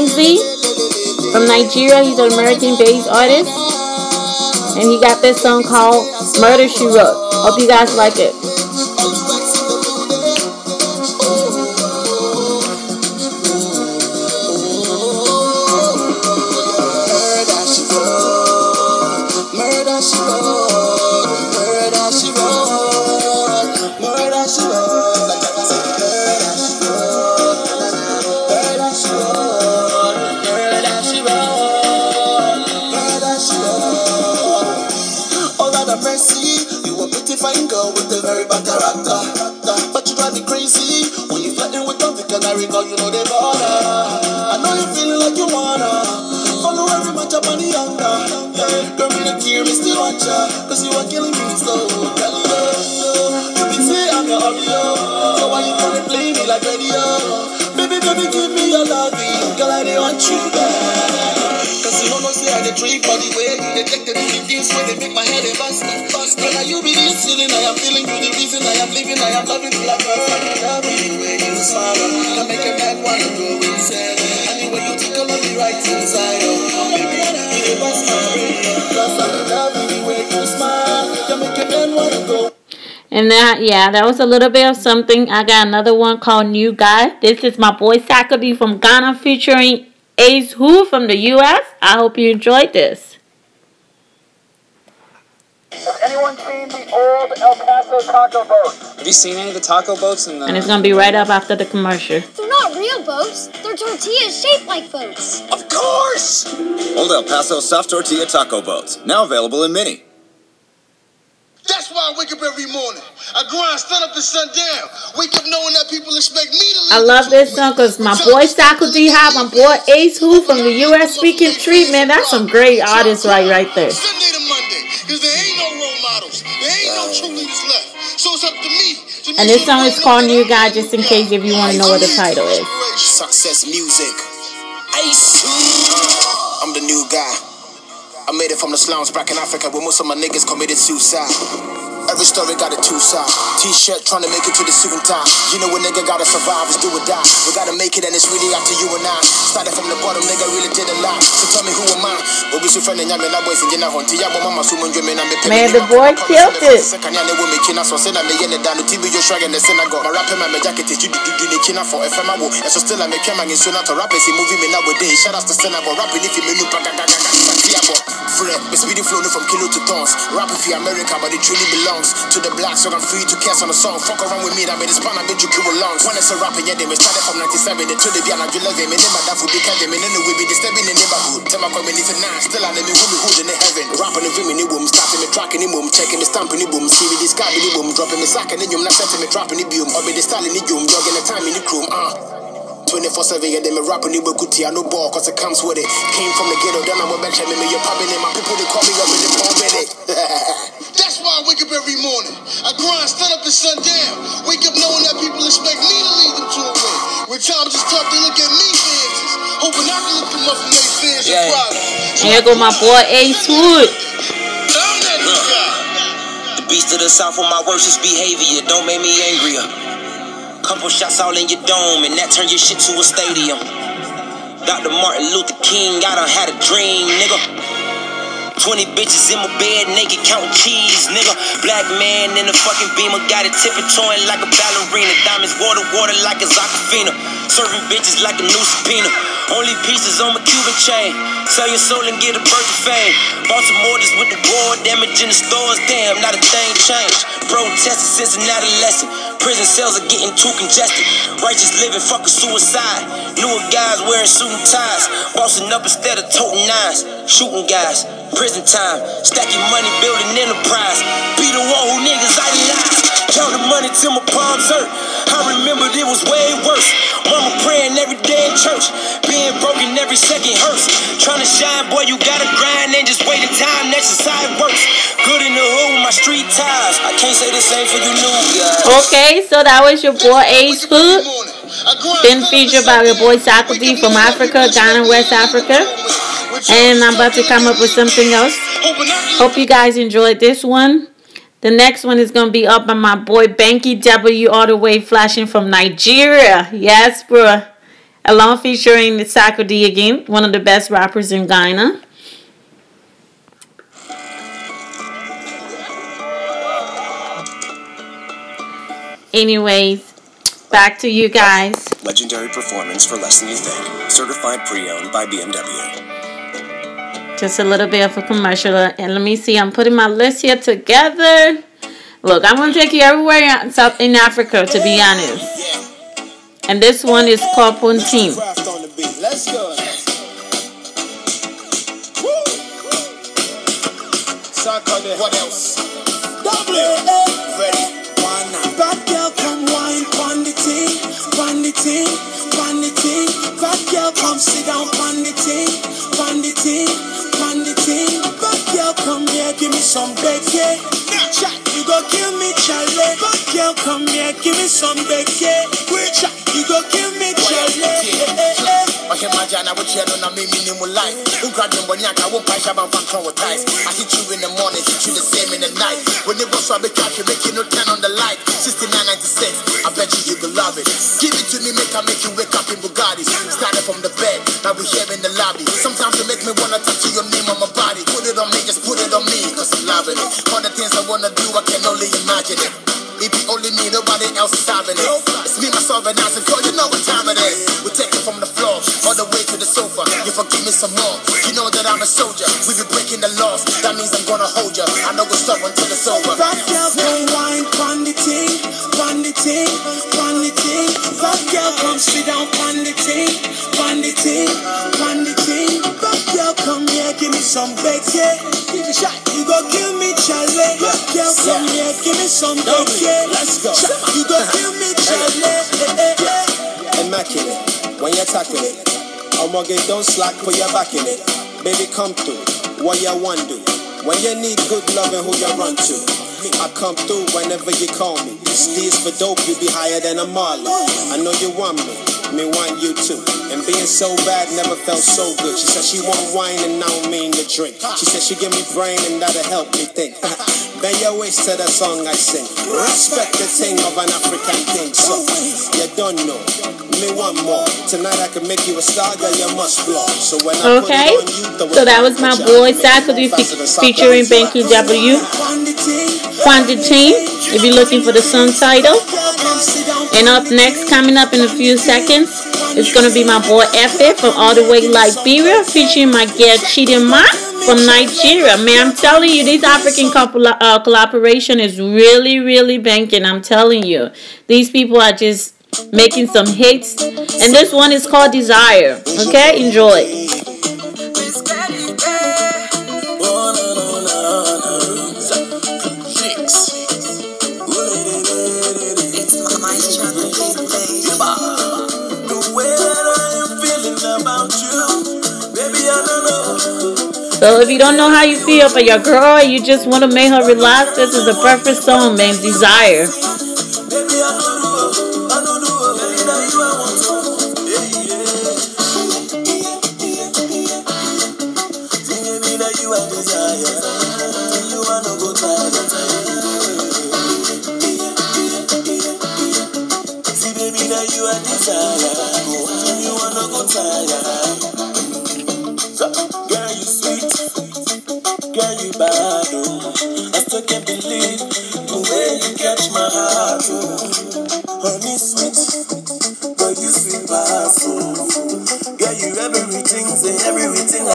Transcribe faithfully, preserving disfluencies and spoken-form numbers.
Benzie from Nigeria. He's an American-based artist. And he got this song called Murder, She Wrote. Hope you guys like it. You know they bother. I know you feeling like you wanna follow every match up on the younger. Yeah, girl, me the tear, me still want ya, cause you are killing me slow. You be say I'm your audio, so why you gonna play me like radio? Baby, baby, give me your loving, girl, I don't want you back. Cause you know no say I the treat for the way you take the little things where they make my head a bust. Girl, now you be this feeling I am feeling, you the reason I am living, I am loving you like her. Love me the way you smile, can make a man wanna go inside. Anyway you tickle on me right inside. Oh, baby, you the bust my brain. Cause I love me the way you smile, can make a man wanna go. And that, yeah, that was a little bit of something. I got another one called New Guy. This is my boy Sakadi from Ghana featuring Ace Who from the U S. I hope you enjoyed this. Has anyone seen the old El Paso taco boats? Have you seen any of the taco boats in the... And it's going to be right up after the commercial. They're not real boats. They're tortillas shaped like boats. Of course! Old El Paso soft tortilla taco boats. Now available in mini. That's why I wake up every morning. I grind, stand up to sundown. Wake up knowing that people expect me to leave. I love this song because my boy Sakadi Hop, my boy Ace Who from the U S speaking treatment. That's some great artists right right there. Sunday to Monday, because there ain't no role models. There ain't no true leaders left. So it's up to me. To and this song is called New Guy, just in case if you want to know what the title is. Success music. Ace Who. I'm the new guy. I made it from the slums back in Africa where most of my niggas committed suicide. Every story got a two-side. T-shirt trying to make it to the suit and tie. You know a nigga gotta survive, it's do or die. We gotta make it and it's really up to you and I. Started from the bottom, nigga really did a lot. So tell me who am I? Man, the boy killed it. Speedy flow from kilo to tons. Rapping for America, but it truly belongs to the black, so I'm free to cast on a song. Fuck around with me, that made this pan, I bet you kill lungs. When it's a rapper, yeah, they started from ninety-seven. They told the Viana, you love him, and then my dad would be Kevin, and then we be disturbing the neighborhood. Tell my community nine, still I never who me hood in the heaven. Rapping the film in the boom, starting me tracking the boom, checking the stamp in the boom, see me this guy in the boom, dropping me sack in the boom, not setting me dropping the boom, or be the style in the boom, jogging the time in the room, ah. twenty-four seven, yeah, they me rapping the Bukuti, I no ball, cause it comes with it. Came from the ghetto, then I'm a bench, and me, you're popping in my people, they call me up in the palm with it. That's why I wake up every morning. I grind, stand up to sundown. Wake up knowing that people expect me to lead them to a win. When time just tough, they look at me fancies, hoping I can lift them up from their fans and problems. And here go my boy Ace Wood. The beast of the South with my worst behavior don't make me angrier. Couple shots all in your dome, and that turn your shit to a stadium. Doctor Martin Luther King, I done had a dream, nigga. twenty bitches in my bed, naked counting cheese, nigga. Black man in the fucking Beamer, got it tiptoeing like a ballerina. Diamonds water, water like a Aquafina. Serving bitches like a new subpoena. Only pieces on my Cuban chain. Sell your soul and get a birth of fame. Baltimore just with the war damage in the stores. Damn, not a thing changed. Protesting since an adolescent. Prison cells are getting too congested. Righteous living, fuck a suicide. Newer guys wearing suit and ties. Bossing up instead of toting nines. Shooting guys. Prison time, stacking money, building enterprise. Be the one who niggas idolize. Count the money till my palms hurt. I remembered it was way worse. Mama praying every day in church. Being broken every second hurts. Trying to shine, boy, you gotta grind. And just wait in time, that's just how it works. Good in the hood with my street ties. I can't say the same for you new guys. Okay, so that was your boy Ace Hood. Been featured by your boy Sakadi from Africa, Ghana, West Africa. And I'm about to come up with something else. Hope you guys enjoyed this one. The next one is going to be up by my boy Banky W all the way flashing from Nigeria. Yes, bro. along featuring Sarkodie again, one of the best rappers in Ghana. Anyways, back to you guys. Legendary performance for less than you think. Certified pre-owned by B M W. Just a little bit of a commercial. And let me see, I'm putting my list here together. Look, I'm going to take you everywhere in South in Africa, to be honest. And this one is called Pontine. Let's go. What else? Ready? Bad girl, come wine, pon the ting, pon the ting, pon the ting. Bad girl, come sit down, pon the ting, pon the ting, pon the ting. Bad girl, come here, give me some bacon. Chat, you go kill me, Charlie. Bad girl, come here, give me some bacon. Chat, you go kill me, Charlie. I hear my jana with you on a minimum life. Who grabbed them when I won't buy Shaban from traumatized. I hit you in the morning, hit you the same in the night. When they go so I be catching, making no turn on the light. sixty-nine ninety-six, I bet you you will love it. Give it to me, make I make you wake up in Bugattis. Started from the bed, now we here in the lobby. Sometimes you make me wanna tattoo your name on my body. Put it on me, just put it on me, cause I'm loving it. All the things I wanna do, I can only imagine it. It be only me, nobody else is having it. It's me, myself, and I said, girl, you know what time it is. We take it from the floor, all the way to the sofa. You forgive me some more. You know that I'm a soldier. We be breaking the laws. That means I'm gonna hold you. I know it's stop until it's over. Bad girl, come wine, pon the ting, pon the ting, pon the ting. Bad girl, come sit down, pon the ting, pon the ting, pon the ting. Bad girl, come here, give me some bacon. You go kill me, Charlie. Bad girl, come here, give me some bacon. Let's go. You go kill me, Charlie. Immaculate, when you're tackling it. I'm gonna get don't slack, put your back in it. Baby, come through, what you want do. When you need good loving, who you run to. I come through whenever you call me. This D is for dope, you be higher than a Marley. I know you want me, me want you too. And being so bad never felt so good. She said she want wine and I don't mean to drink. She said she give me brain and that'll help me think. Bend your waist to the song I sing. Respect the thing of an African king. So, you don't know, me one more. Tonight I can make you a star, girl, you must blow. So when I okay, put it on you, so that was my boy Sarkodie featuring Banky W. Pontine, if you're looking for the song title. And up next, coming up in a few seconds, it's going to be my boy Efe from all the way Liberia, featuring my girl Chidinma from Nigeria. Man, I'm telling you, this African couple, uh, collaboration is really, really banking. I'm telling you. These people are just making some hits. And this one is called Desire. Okay, enjoy. So if you don't know how you feel for your girl and you just want to make her relax, this is a perfect song, man. Desire. Girl, you sweet, girl, you bad, oh. I still can't believe the way you catch my heart, oh. Honey sweet, girl, you sweet, past, oh. Girl, you everything, say everything.